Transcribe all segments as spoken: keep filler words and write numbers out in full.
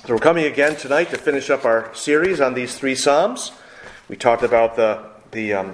So we're coming again tonight to finish up our series on these three Psalms. We talked about the the um,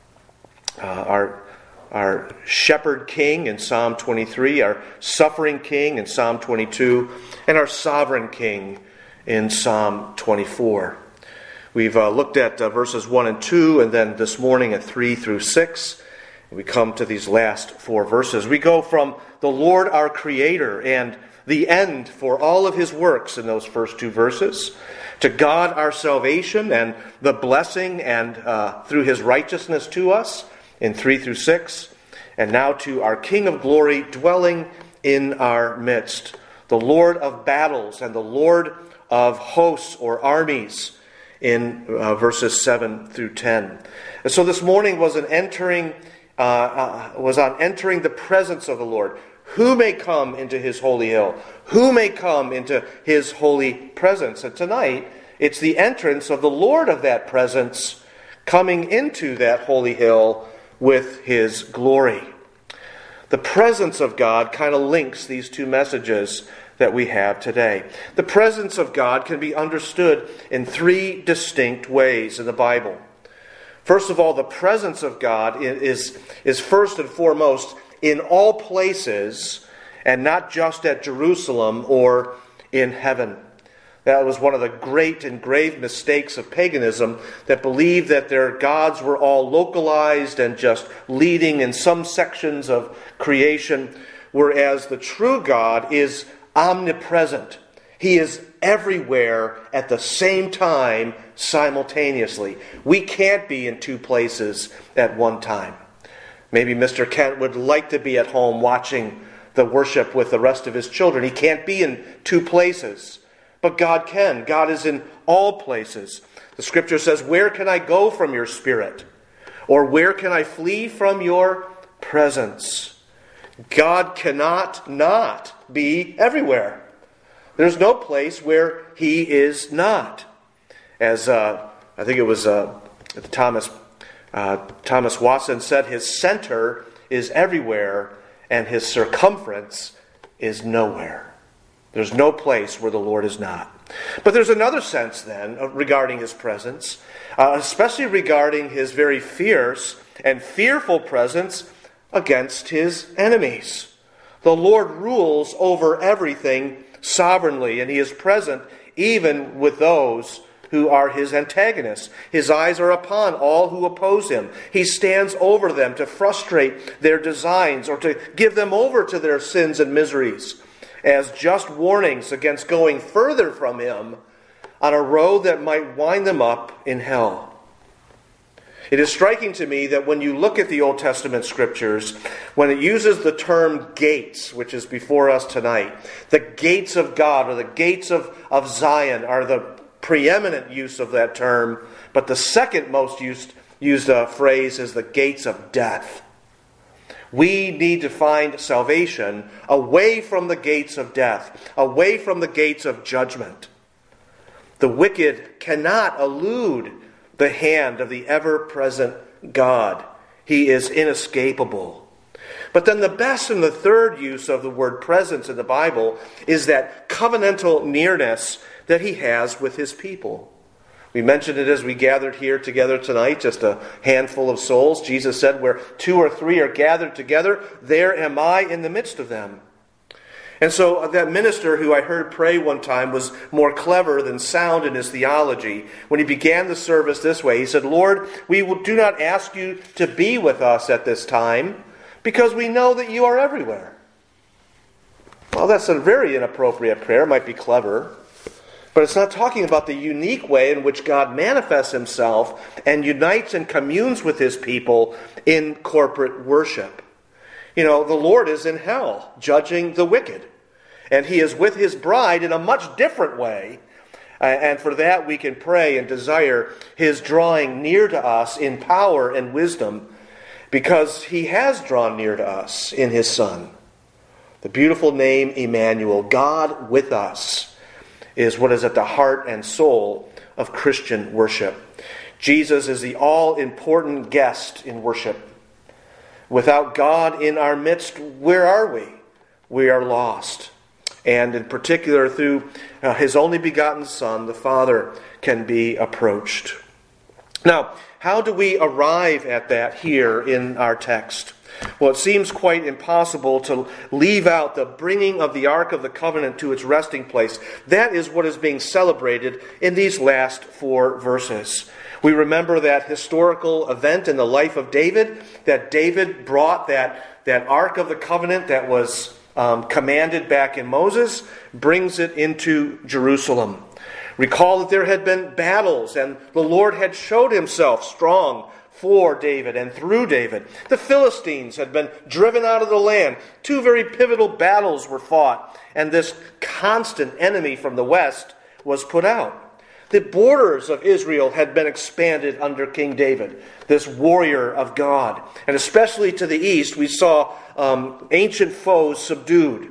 uh, our our shepherd king in Psalm twenty-three, our suffering king in Psalm twenty-two, and our sovereign king in Psalm twenty-four. We've uh, looked at uh, verses one and two, and then this morning at three through six. We come to these last four verses. We go from the Lord our Creator and the end for all of His works in those first two verses, to God our salvation and the blessing and uh, through His righteousness to us in three through six, and now to our King of glory dwelling in our midst, the Lord of battles and the Lord of hosts or armies in uh, verses seven through ten. And so this morning was an entering, uh, uh, was on entering the presence of the Lord. Who may come into His holy hill? Who may come into His holy presence? And tonight, it's the entrance of the Lord of that presence coming into that holy hill with His glory. The presence of God kind of links these two messages that we have today. The presence of God can be understood in three distinct ways in the Bible. First of all, the presence of God is, is first and foremost in all places, and not just at Jerusalem or in heaven. That was one of the great and grave mistakes of paganism, that believed that their gods were all localized and just leading in some sections of creation, whereas the true God is omnipresent. He is everywhere at the same time simultaneously. We can't be in two places at one time. Maybe Mister Kent would like to be at home watching the worship with the rest of his children. He can't be in two places. But God can. God is in all places. The Scripture says, "Where can I go from your spirit? Or where can I flee from your presence?" God cannot not be everywhere. There's no place where He is not. As uh, I think it was uh, Thomas Uh, Thomas Watson said, His center is everywhere and His circumference is nowhere. There's no place where the Lord is not. But there's another sense then regarding His presence, uh, especially regarding His very fierce and fearful presence against His enemies. The Lord rules over everything sovereignly, and He is present even with those who are His antagonists. His eyes are upon all who oppose Him. He stands over them to frustrate their designs or to give them over to their sins and miseries as just warnings against going further from Him on a road that might wind them up in hell. It is striking to me that when you look at the Old Testament Scriptures, when it uses the term gates, which is before us tonight, the gates of God or the gates of, of Zion are the preeminent use of that term, but the second most used, used uh, phrase is the gates of death. We need to find salvation away from the gates of death, away from the gates of judgment. The wicked cannot elude the hand of the ever-present God. He is inescapable. But then the best and the third use of the word presence in the Bible is that covenantal nearness that He has with His people. We mentioned it as we gathered here together tonight, just a handful of souls. Jesus said, "Where two or three are gathered together, there am I in the midst of them." And so that minister who I heard pray one time was more clever than sound in his theology. When he began the service this way, he said, "Lord, we do not ask you to be with us at this time, because we know that you are everywhere." Well, that's a very inappropriate prayer. It might be clever, but it's not talking about the unique way in which God manifests Himself and unites and communes with His people in corporate worship. You know, the Lord is in hell, judging the wicked. And He is with His bride in a much different way. And for that we can pray and desire His drawing near to us in power and wisdom, because He has drawn near to us in His Son. The beautiful name Emmanuel, God with us, is what is at the heart and soul of Christian worship. Jesus is the all-important guest in worship. Without God in our midst, where are we? We are lost. and in particular through uh, his only begotten Son, the Father can be approached. Now, how do we arrive at that here in our text? Well, it seems quite impossible to leave out the bringing of the Ark of the Covenant to its resting place. That is what is being celebrated in these last four verses. We remember that historical event in the life of David, that David brought that, that Ark of the Covenant that was um, commanded back in Moses, brings it into Jerusalem. Recall that there had been battles, and the Lord had showed himself strong for David and through David. The Philistines had been driven out of the land. Two very pivotal battles were fought, and this constant enemy from the west was put out. The borders of Israel had been expanded under King David, this warrior of God. And especially to the east, we saw um, ancient foes subdued.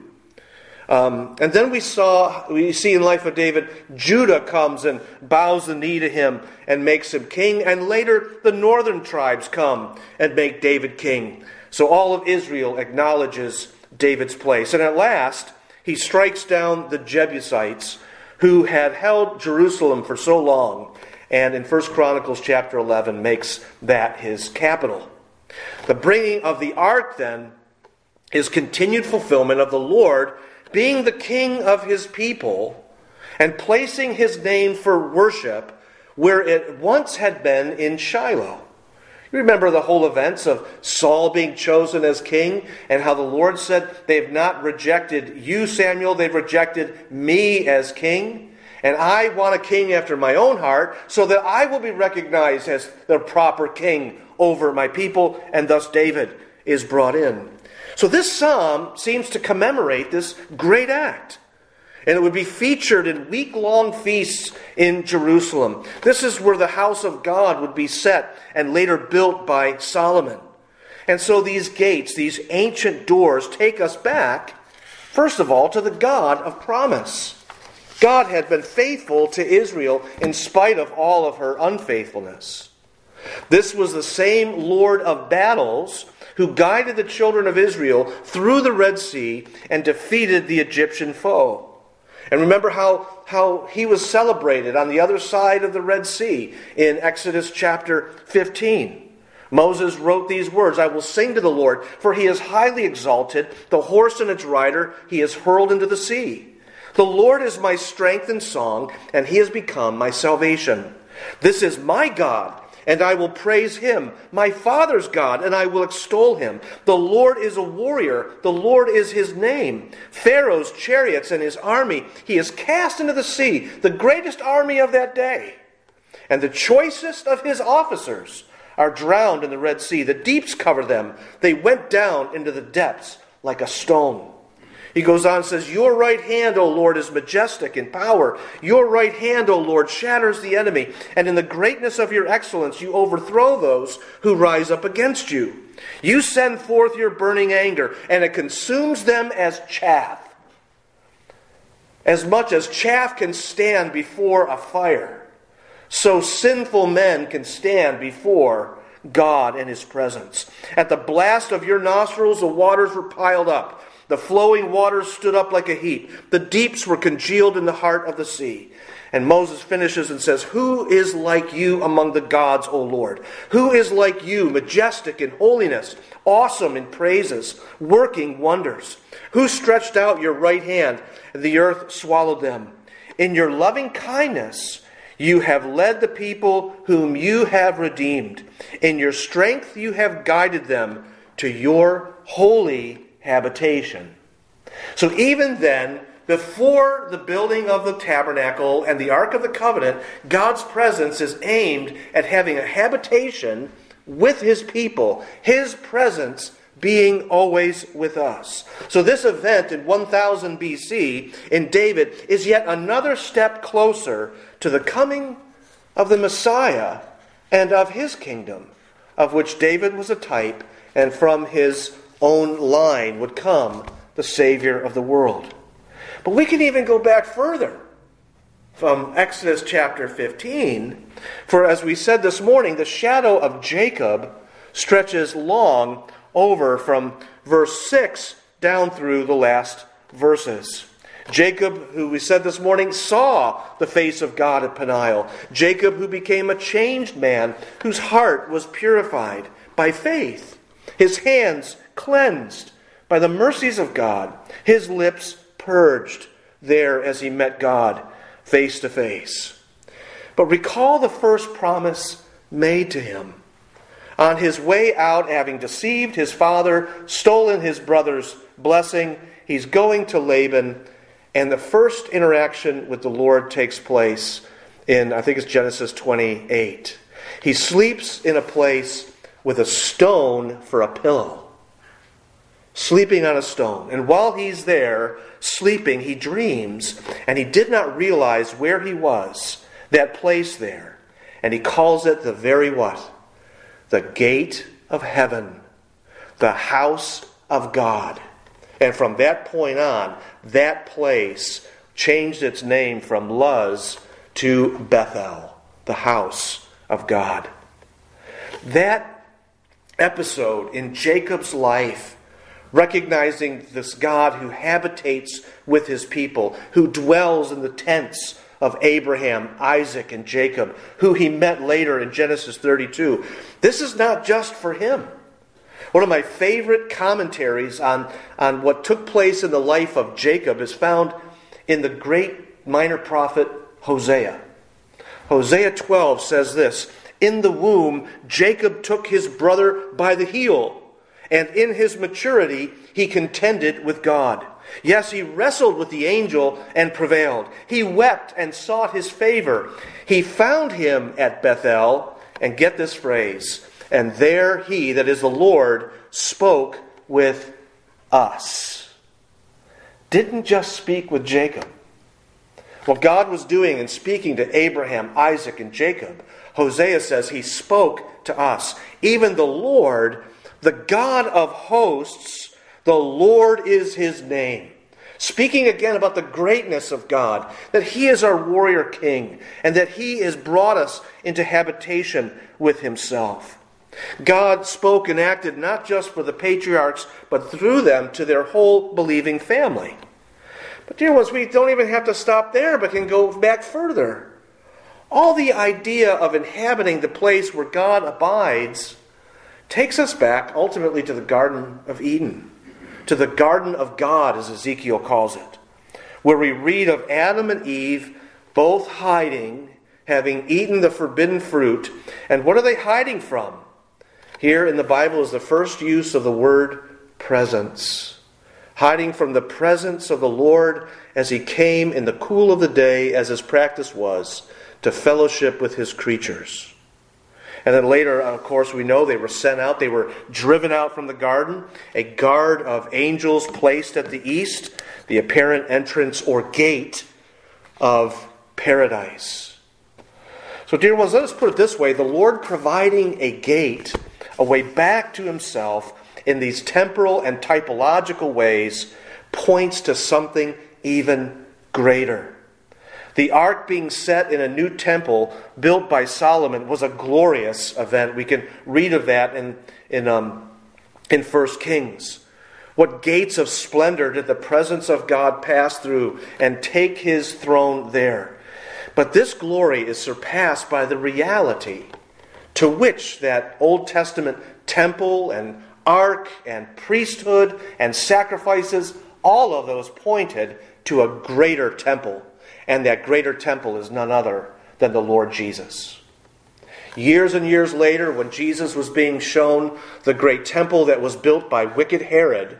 Um, and then we saw, we see in the life of David, Judah comes and bows the knee to him and makes him king. And later the northern tribes come and make David king. So all of Israel acknowledges David's place. And at last, he strikes down the Jebusites who had held Jerusalem for so long. And in First Chronicles chapter eleven makes that his capital. The bringing of the ark then is continued fulfillment of the Lord being the king of his people and placing his name for worship where it once had been in Shiloh. You remember the whole events of Saul being chosen as king and how the Lord said, they've not rejected you, Samuel, they've rejected me as king. And I want a king after my own heart so that I will be recognized as the proper king over my people. And thus David is brought in. So this psalm seems to commemorate this great act. And it would be featured in week-long feasts in Jerusalem. This is where the house of God would be set and later built by Solomon. And so these gates, these ancient doors, take us back, first of all, to the God of promise. God had been faithful to Israel in spite of all of her unfaithfulness. This was the same Lord of battles who guided the children of Israel through the Red Sea and defeated the Egyptian foe. And remember how, how he was celebrated on the other side of the Red Sea in Exodus chapter fifteen. Moses wrote these words, I will sing to the Lord, for he is highly exalted. The horse and its rider he has hurled into the sea. The Lord is my strength and song, and he has become my salvation. This is my God, and I will praise him, my father's God, and I will extol him. The Lord is a warrior. The Lord is his name. Pharaoh's chariots and his army he has cast into the sea, the greatest army of that day. And the choicest of his officers are drowned in the Red Sea. The deeps cover them. They went down into the depths like a stone. He goes on and says, your right hand, O Lord, is majestic in power. Your right hand, O Lord, shatters the enemy. And in the greatness of your excellence, you overthrow those who rise up against you. You send forth your burning anger, and it consumes them as chaff. As much as chaff can stand before a fire, so sinful men can stand before God in his presence. At the blast of your nostrils, the waters were piled up. The flowing waters stood up like a heap. The deeps were congealed in the heart of the sea. And Moses finishes and says, who is like you among the gods, O Lord? Who is like you, majestic in holiness, awesome in praises, working wonders? Who stretched out your right hand, and the earth swallowed them? In your loving kindness, you have led the people whom you have redeemed. In your strength, you have guided them to your holy habitation. So even then, before the building of the tabernacle and the Ark of the Covenant, God's presence is aimed at having a habitation with his people, his presence being always with us. So this event in one thousand B C in David is yet another step closer to the coming of the Messiah and of his kingdom, of which David was a type, and from his own line would come the Savior of the world. But we can even go back further from Exodus chapter fifteen. For as we said this morning, the shadow of Jacob stretches long over from verse six down through the last verses. Jacob, who we said this morning, saw the face of God at Peniel. Jacob, who became a changed man, whose heart was purified by faith. His hands cleansed by the mercies of God. His lips purged there as he met God face to face. But recall the first promise made to him. On his way out, having deceived his father, stolen his brother's blessing, he's going to Laban, and the first interaction with the Lord takes place in, I think it's Genesis twenty-eight. He sleeps in a place with a stone for a pillow. Sleeping on a stone. And while he's there, sleeping, he dreams, and he did not realize where he was, that place there. And he calls it the very what? The gate of heaven. The house of God. And from that point on, that place changed its name from Luz to Bethel, the house of God. That episode in Jacob's life, recognizing this God who habitates with his people, who dwells in the tents of Abraham, Isaac, and Jacob, who he met later in Genesis thirty-two. This is not just for him. One of my favorite commentaries on, on what took place in the life of Jacob is found in the great minor prophet Hosea. Hosea twelve says this, "In the womb Jacob took his brother by the heel, and in his maturity he contended with God. Yes, he wrestled with the angel and prevailed. He wept and sought his favor. He found him at Bethel," and get this phrase, "and there he," that is the Lord, "spoke with us." Didn't just speak with Jacob. What God was doing in speaking to Abraham, Isaac, and Jacob, Hosea says he spoke to us. Even the Lord, the God of hosts, the Lord is his name. Speaking again about the greatness of God, that he is our warrior king, and that he has brought us into habitation with himself. God spoke and acted not just for the patriarchs, but through them to their whole believing family. But dear ones, we don't even have to stop there, but can go back further. All the idea of inhabiting the place where God abides takes us back ultimately to the Garden of Eden, to the Garden of God, as Ezekiel calls it, where we read of Adam and Eve both hiding, having eaten the forbidden fruit. And what are they hiding from? Here in the Bible is the first use of the word presence. Hiding from the presence of the Lord as he came in the cool of the day, as his practice was, to fellowship with his creatures. And then later, of course, we know they were sent out. They were driven out from the garden. A guard of angels placed at the east, the apparent entrance or gate of paradise. So, dear ones, let us put it this way. The Lord providing a gate, a way back to himself in these temporal and typological ways, points to something even greater. The ark being set in a new temple built by Solomon was a glorious event. We can read of that in, in, um, in First Kings. What gates of splendor did the presence of God pass through and take his throne there? But this glory is surpassed by the reality to which that Old Testament temple and ark and priesthood and sacrifices, all of those pointed to a greater temple. And that greater temple is none other than the Lord Jesus. Years and years later, when Jesus was being shown the great temple that was built by wicked Herod,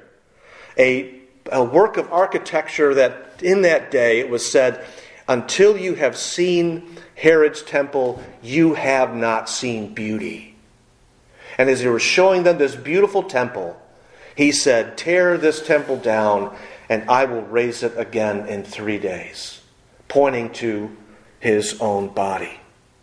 a, a work of architecture that in that day it was said, "Until you have seen Herod's temple, you have not seen beauty." And as he was showing them this beautiful temple, he said, "Tear this temple down, and I will raise it again in three days. Pointing to his own body.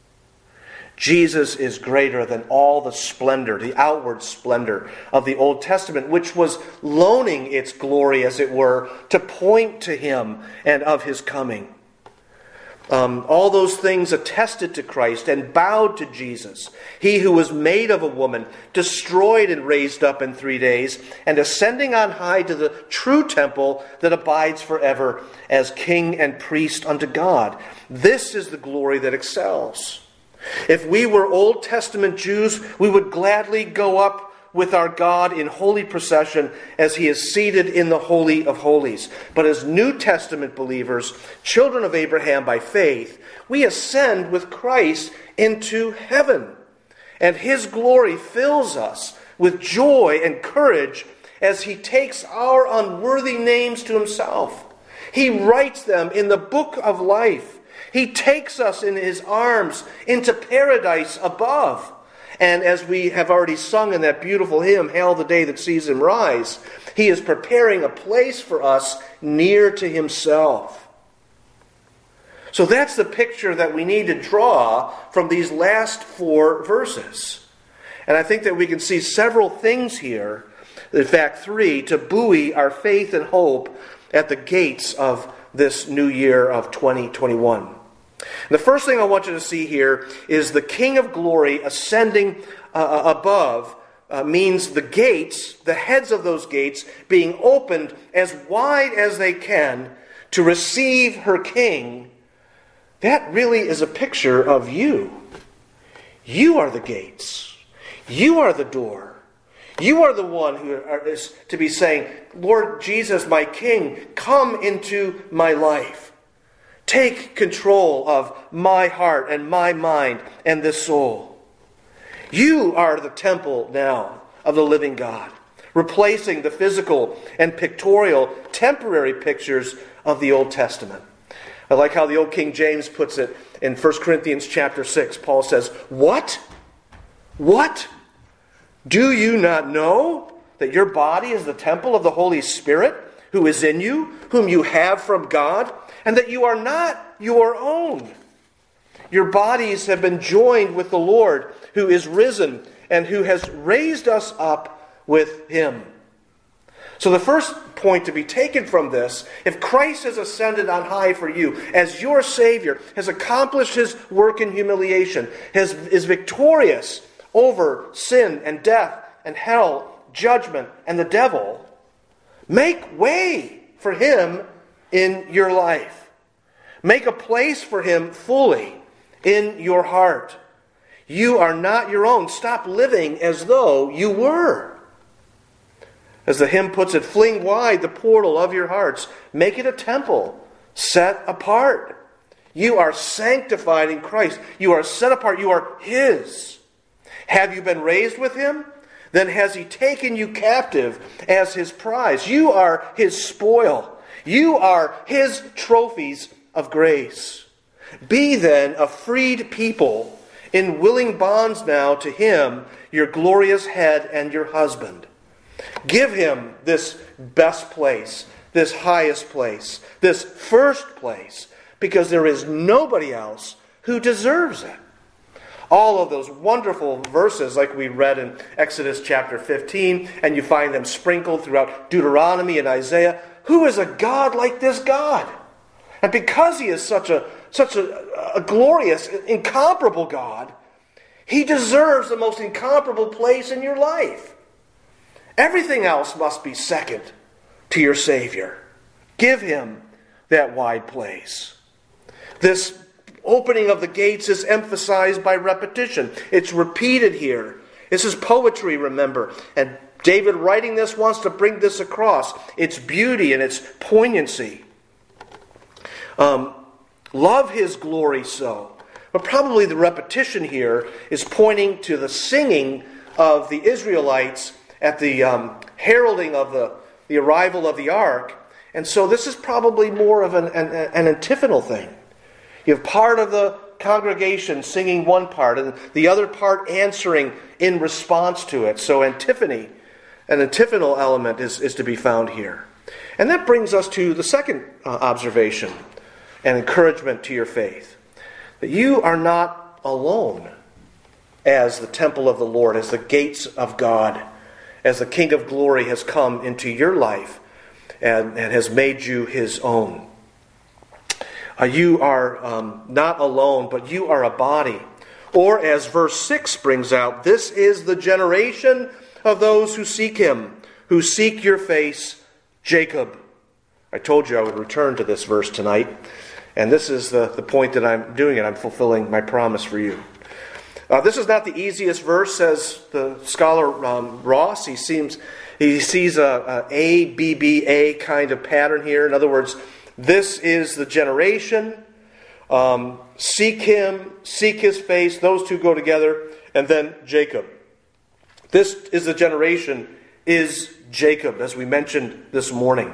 Jesus is greater than all the splendor, the outward splendor of the Old Testament, which was loaning its glory, as it were, to point to him and of his coming. Um, all those things attested to Christ and bowed to Jesus. He who was made of a woman, destroyed and raised up in three days, and ascending on high to the true temple that abides forever as king and priest unto God. This is the glory that excels. If we were Old Testament Jews, we would gladly go up with our God in holy procession as he is seated in the Holy of Holies. But as New Testament believers, children of Abraham by faith, we ascend with Christ into heaven. And his glory fills us with joy and courage as he takes our unworthy names to himself. He writes them in the book of life. He takes us in his arms into paradise above. And as we have already sung in that beautiful hymn, Hail the Day That Sees Him Rise, he is preparing a place for us near to himself. So that's the picture that we need to draw from these last four verses. And I think that we can see several things here, in fact three, to buoy our faith and hope at the gates of this new year of twenty twenty-one. The first thing I want you to see here is the King of Glory ascending uh, above uh, means the gates, the heads of those gates, being opened as wide as they can to receive her King. That really is a picture of you. You are the gates. You are the door. You are the one who is to be saying, Lord Jesus, my King, come into my life. Take control of my heart and my mind and this soul. You are the temple now of the living God, replacing the physical and pictorial, temporary pictures of the Old Testament. I like how the old King James puts it in First Corinthians chapter six. Paul says, What? What? Do you not know that your body is the temple of the Holy Spirit who is in you, whom you have from God, and that you are not your own? Your bodies have been joined with the Lord, who is risen and who has raised us up with him. So the first point to be taken from this, if Christ has ascended on high for you as your Savior, has accomplished his work in humiliation, has, is victorious over sin and death and hell, judgment and the devil, make way for him in your life. Make a place for him fully in your heart. You are not your own. Stop living as though you were. As the hymn puts it, fling wide the portal of your hearts. Make it a temple set apart. You are sanctified in Christ. You are set apart. You are his. Have you been raised with him? Then has he taken you captive as his prize. You are his spoil. You are his trophies of grace. Be then a freed people in willing bonds now to him, your glorious head and your husband. Give him this best place, this highest place, this first place, because there is nobody else who deserves it. All of those wonderful verses like we read in Exodus chapter fifteen, and you find them sprinkled throughout Deuteronomy and Isaiah. Who is a God like this God? And because he is such a such a, a glorious, incomparable God, he deserves the most incomparable place in your life. Everything else must be second to your Savior. Give him that wide place. This opening of the gates is emphasized by repetition. It's repeated here. This is poetry, remember. And David writing this wants to bring this across. Its beauty and its poignancy. Um, love his glory so. But probably the repetition here is pointing to the singing of the Israelites at the um, heralding of the, the arrival of the ark. And so this is probably more of an, an, an antiphonal thing. You have part of the congregation singing one part and the other part answering in response to it. So antiphony, an antiphonal element is, is to be found here. And that brings us to the second uh, observation and encouragement to your faith. That you are not alone as the temple of the Lord, as the gates of God, as the King of Glory has come into your life and, and has made you his own. Uh, you are um, not alone, but you are a body. Or as verse six brings out, this is the generation of those who seek him, who seek your face, Jacob. I told you I would return to this verse tonight, and this is the, the point that I'm doing it. I'm fulfilling my promise for you. Uh, this is not the easiest verse, says the scholar um, Ross. He seems he sees a, a A, B, B, A kind of pattern here. In other words, this is the generation. Um, seek him, seek his face. Those two go together. And then Jacob. This is the generation, is Jacob, as we mentioned this morning.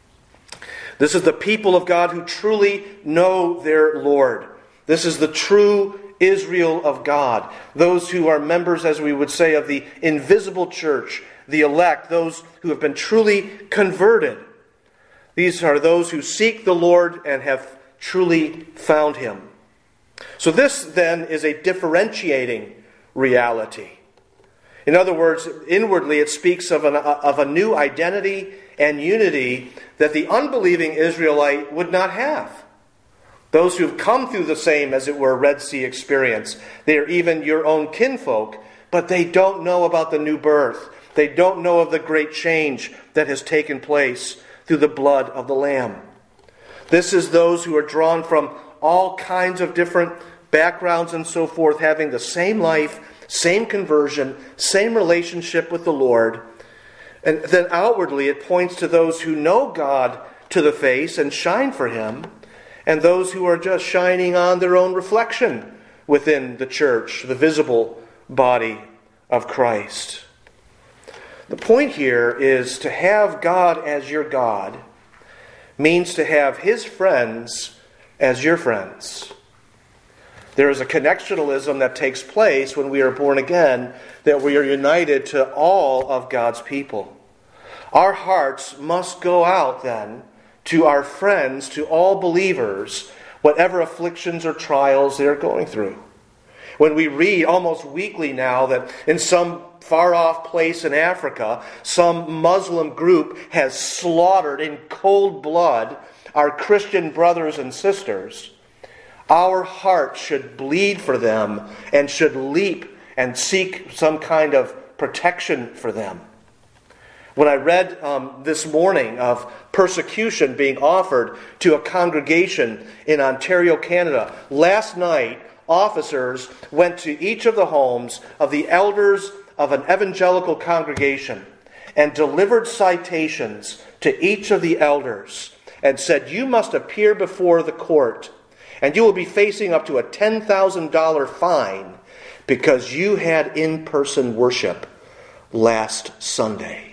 This is the people of God who truly know their Lord. This is the true Israel of God. Those who are members, as we would say, of the invisible church, the elect, those who have been truly converted. These are those who seek the Lord and have truly found him. So this then is a differentiating reality. In other words, inwardly it speaks of, an, of a new identity and unity that the unbelieving Israelite would not have. Those who've come through the same, as it were, Red Sea experience. They are even your own kinfolk, but they don't know about the new birth. They don't know of the great change that has taken place through the blood of the Lamb. This is those who are drawn from all kinds of different backgrounds and so forth, having the same life, same conversion, same relationship with the Lord. And then outwardly it points to those who know God to the face and shine for him, and those who are just shining on their own reflection within the church, the visible body of Christ. The point here is to have God as your God means to have his friends as your friends. There is a connectionalism that takes place when we are born again, that we are united to all of God's people. Our hearts must go out then to our friends, to all believers, whatever afflictions or trials they are going through. When we read almost weekly now that in some far-off place in Africa, some Muslim group has slaughtered in cold blood our Christian brothers and sisters, our heart should bleed for them and should leap and seek some kind of protection for them. When I read um, this morning of persecution being offered to a congregation in Ontario, Canada, last night officers went to each of the homes of the elders of an evangelical congregation and delivered citations to each of the elders and said, "You must appear before the court, and you will be facing up to a ten thousand dollars fine because you had in-person worship last Sunday."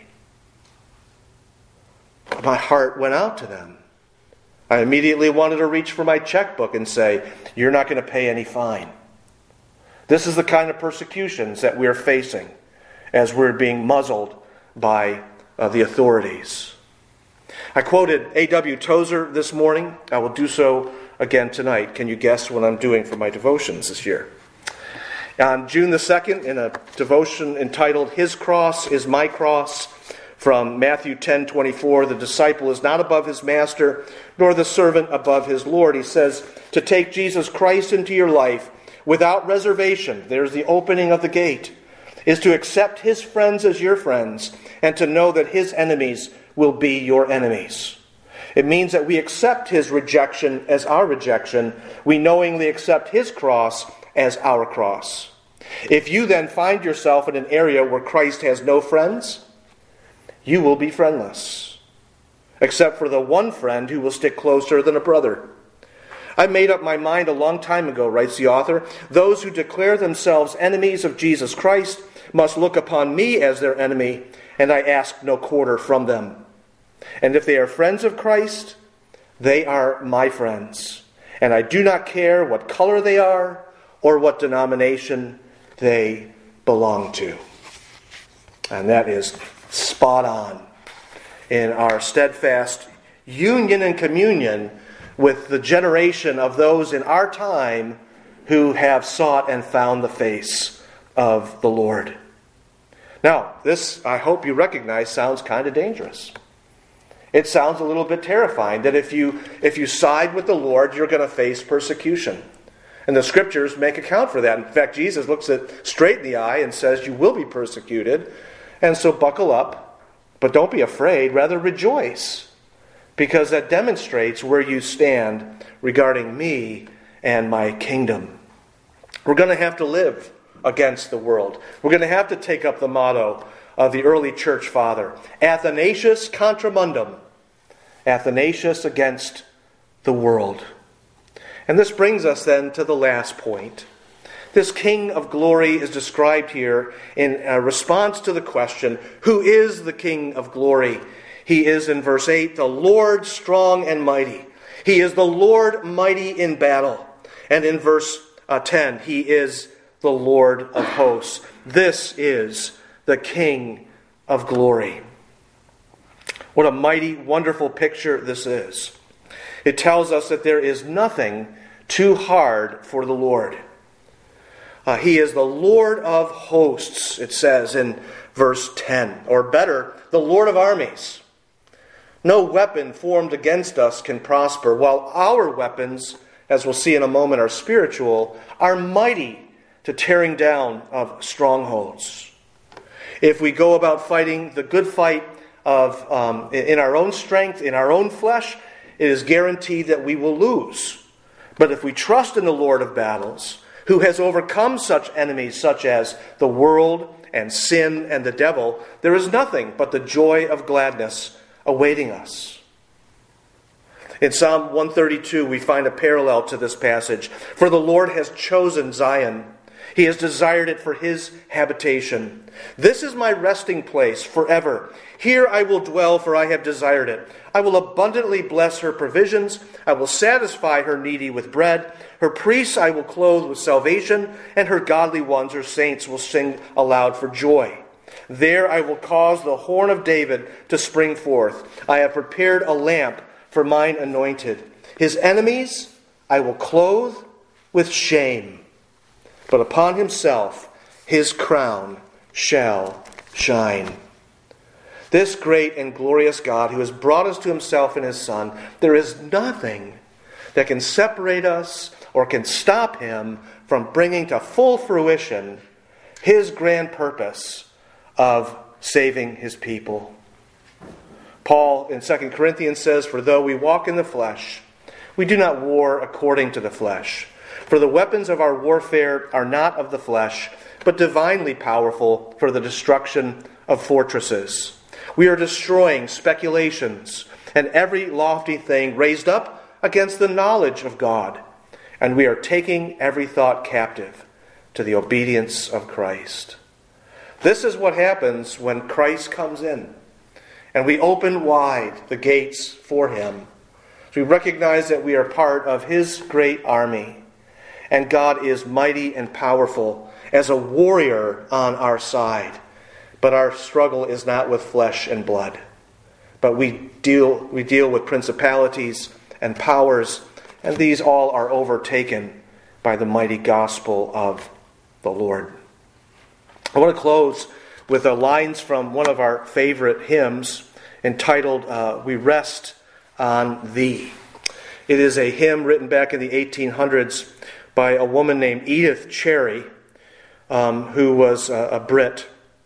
My heart went out to them. I immediately wanted to reach for my checkbook and say, "You're not going to pay any fine." This is the kind of persecutions that we're facing as we're being muzzled by uh, the authorities. I quoted A W Tozer this morning. I will do so again tonight. Can you guess what I'm doing for my devotions this year? On June the second, in a devotion entitled "His Cross is My Cross," from Matthew ten twenty-four, the disciple is not above his master, nor the servant above his Lord. He says, to take Jesus Christ into your life without reservation, there's the opening of the gate, is to accept his friends as your friends, and to know that his enemies will be your enemies. It means that we accept his rejection as our rejection. We knowingly accept his cross as our cross. If you then find yourself in an area where Christ has no friends, you will be friendless, except for the one friend who will stick closer than a brother. I made up my mind a long time ago, writes the author, those who declare themselves enemies of Jesus Christ must look upon me as their enemy, and I ask no quarter from them. And if they are friends of Christ, they are my friends, and I do not care what color they are or what denomination they belong to. And that is spot on in our steadfast union and communion with the generation of those in our time who have sought and found the face of the Lord. Now, this, I hope you recognize, sounds kind of dangerous. It sounds a little bit terrifying that if you if you side with the Lord, you're going to face persecution. And the scriptures make account for that. In fact, Jesus looks it straight in the eye and says, you will be persecuted. And so buckle up, but don't be afraid, rather rejoice. Because that demonstrates where you stand regarding me and my kingdom. We're going to have to live against the world. We're going to have to take up the motto of the early church father, Athanasius contra mundum. Athanasius against the world. And this brings us then to the last point. This King of glory is described here in a response to the question, who is the King of glory? He is, in verse eight, the Lord strong and mighty. He is the Lord mighty in battle. And in verse uh, ten, he is the Lord of hosts. This is the King of glory. What a mighty, wonderful picture this is. It tells us that there is nothing too hard for the Lord. Uh, he is the Lord of hosts, it says in verse ten. Or better, the Lord of armies. No weapon formed against us can prosper, while our weapons, as we'll see in a moment, are spiritual, are mighty to tearing down of strongholds. If we go about fighting the good fight of um, in our own strength, in our own flesh, it is guaranteed that we will lose. But if we trust in the Lord of battles, who has overcome such enemies such as the world and sin and the devil, there is nothing but the joy of gladness awaiting us. In Psalm one thirty-two, we find a parallel to this passage. For the Lord has chosen Zion. He has desired it for his habitation. This is my resting place forever. Here I will dwell, for I have desired it. I will abundantly bless her provisions. I will satisfy her needy with bread. Her priests I will clothe with salvation, and her godly ones, her saints, will sing aloud for joy. There I will cause the horn of David to spring forth. I have prepared a lamp for mine anointed. His enemies I will clothe with shame, but upon himself his crown shall shine. This great and glorious God who has brought us to himself in his Son, there is nothing that can separate us or can stop him from bringing to full fruition his grand purpose of saving his people. Paul in Second Corinthians says, for though we walk in the flesh, we do not war according to the flesh. For the weapons of our warfare are not of the flesh, but divinely powerful for the destruction of fortresses. We are destroying speculations and every lofty thing raised up against the knowledge of God. And we are taking every thought captive to the obedience of Christ. This is what happens when Christ comes in and we open wide the gates for him. We recognize that we are part of his great army, and God is mighty and powerful as a warrior on our side. But our struggle is not with flesh and blood, but we deal we deal with principalities and powers, and these all are overtaken by the mighty gospel of the Lord. I want to close with the lines from one of our favorite hymns entitled, uh, We Rest on Thee. It is a hymn written back in the eighteen hundreds by a woman named Edith Cherry, um, who was a, a Brit,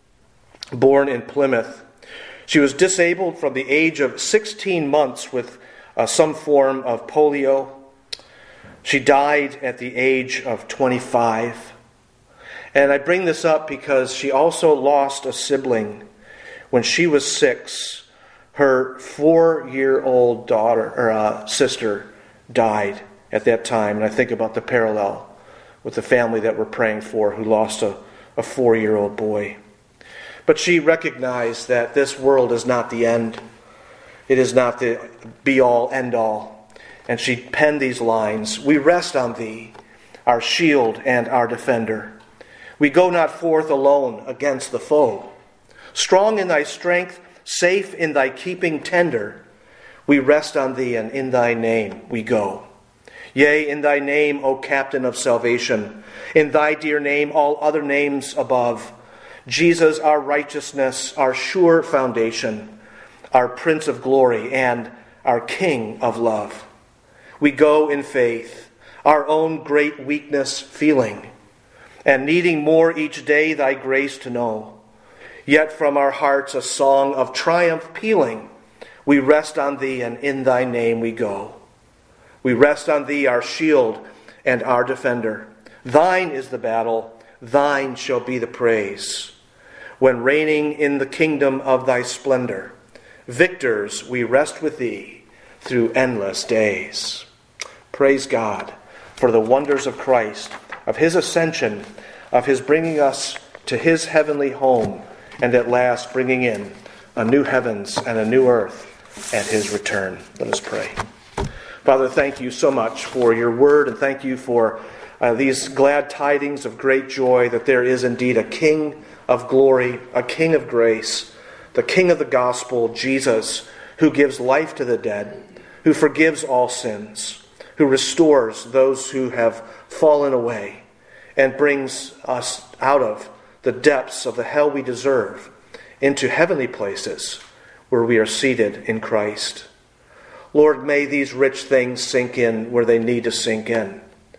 born in Plymouth. She was disabled from the age of sixteen months with uh, some form of polio. She died at the age of twenty-five. And I bring this up because she also lost a sibling when she was six. Her four-year-old daughter or uh, sister died at that time. And I think about the parallel with the family that we're praying for who lost a, a four-year-old boy. But she recognized that this world is not the end. It is not the be-all, end-all. And she penned these lines, We rest on thee, our shield and our defender. We go not forth alone against the foe. Strong in thy strength, safe in thy keeping tender, we rest on thee, and in thy name we go. Yea, in thy name, O Captain of salvation, in thy dear name all other names above, Jesus, our righteousness, our sure foundation, our Prince of Glory and our King of Love. We go in faith, our own great weakness feeling, and needing more each day thy grace to know. Yet from our hearts a song of triumph pealing, we rest on thee, and in thy name we go. We rest on thee, our shield and our defender. Thine is the battle, thine shall be the praise. When reigning in the kingdom of thy splendor, victors we rest with thee through endless days. Praise God for the wonders of Christ, of his ascension, of his bringing us to his heavenly home, and at last bringing in a new heavens and a new earth at his return. Let us pray. Father, thank you so much for your word, and thank you for uh, these glad tidings of great joy that there is indeed a King of glory, a King of grace, the King of the gospel, Jesus, who gives life to the dead, who forgives all sins, who restores those who have fallen away, and brings us out of the depths of the hell we deserve into heavenly places where we are seated in Christ. Lord, may these rich things sink in where they need to sink in.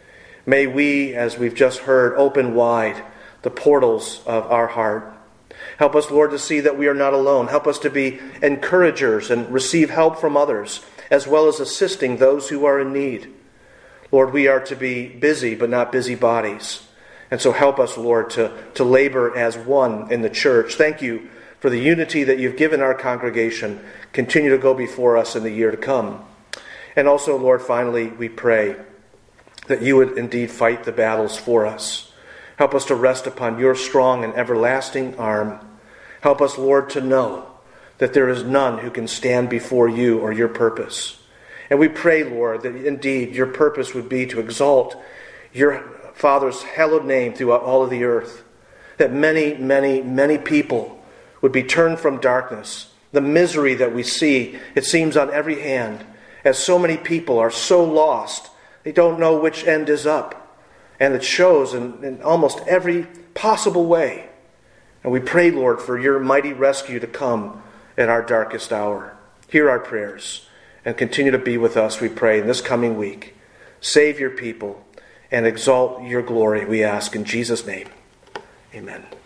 May we, as we've just heard, open wide the portals of our heart. Help us, Lord, to see that we are not alone. Help us to be encouragers and receive help from others, as well as assisting those who are in need. Lord, we are to be busy, but not busybodies. And so help us, Lord, to, to labor as one in the church. Thank you for the unity that you've given our congregation. Continue to go before us in the year to come. And also, Lord, finally, we pray that you would indeed fight the battles for us. Help us to rest upon your strong and everlasting arm. Help us, Lord, to know that there is none who can stand before you or your purpose. And we pray, Lord, that indeed your purpose would be to exalt your Father's hallowed name throughout all of the earth. That many, many, many people would be turned from darkness. The misery that we see, it seems on every hand, as so many people are so lost, they don't know which end is up. And it shows in, in almost every possible way. And we pray, Lord, for your mighty rescue to come at our darkest hour. Hear our prayers and continue to be with us, we pray, in this coming week. Save your people and exalt your glory, we ask in Jesus' name. Amen.